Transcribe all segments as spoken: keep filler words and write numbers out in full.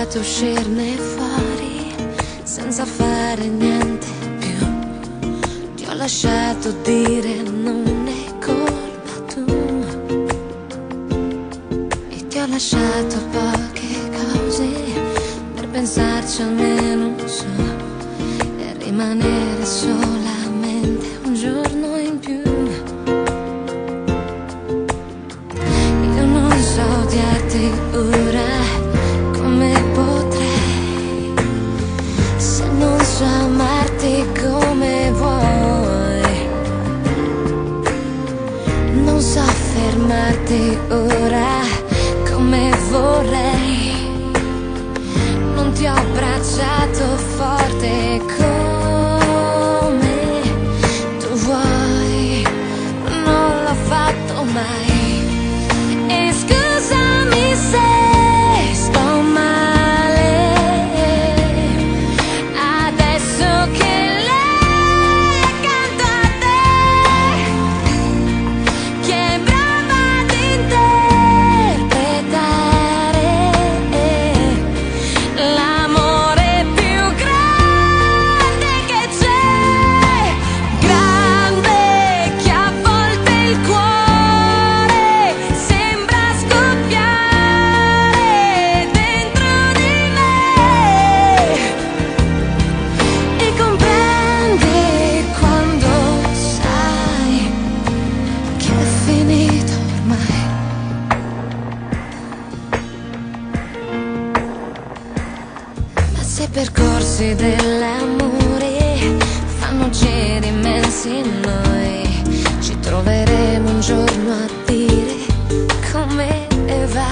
lasciato uscirne fuori senza fare niente più. Ti ho lasciato dire non è colpa tua e ti ho lasciato poche cose per pensarci almeno su e rimanere solamente un giorno in più. Io non so odiarti ora come potrei, se non so amarti come vuoi. Non so fermarti ora come vorrei. Non ti ho abbracciato forte come tu vuoi. Non l'ho fatto mai. E scusami se sto male adesso che lei è accanto a te, che è brava ad interpretare l'amore più grande che c'è, grande che a volte il cuore sembra scoppiare dentro di me. E comprendi quando sai che è finito ormai. Ma se percorsi dell'amore fanno giri immensi in noi, ci troveremo un giorno a dire come va.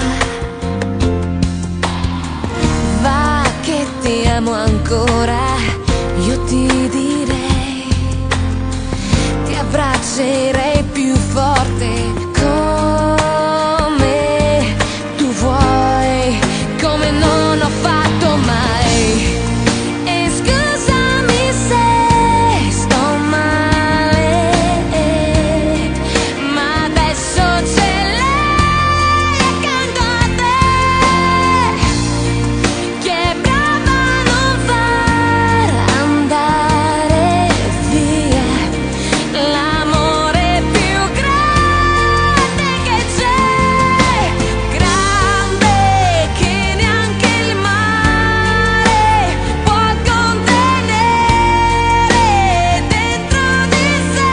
Va che ti amo ancora, io ti direi, ti abbraccerei più forte come tu vuoi, come non ho fatto mai. E scusami se sto male, ma adesso c'è lei accanto a te, che è brava a non far andare via l'amore più grande che c'è, grande che neanche il mare può contenere dentro di sé.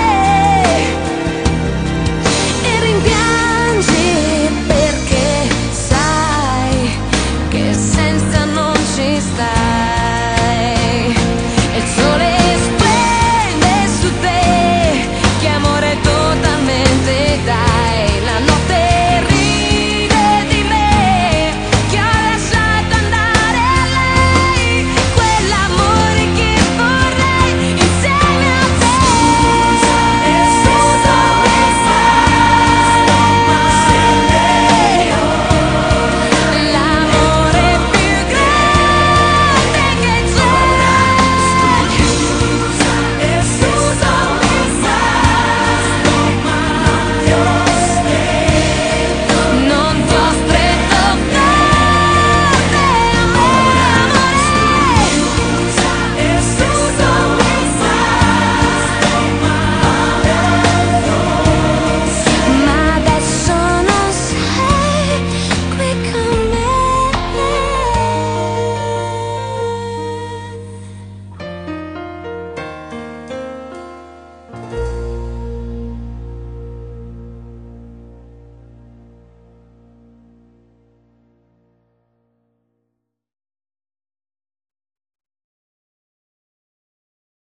E rimpiangi perché sai che senza non ci sta.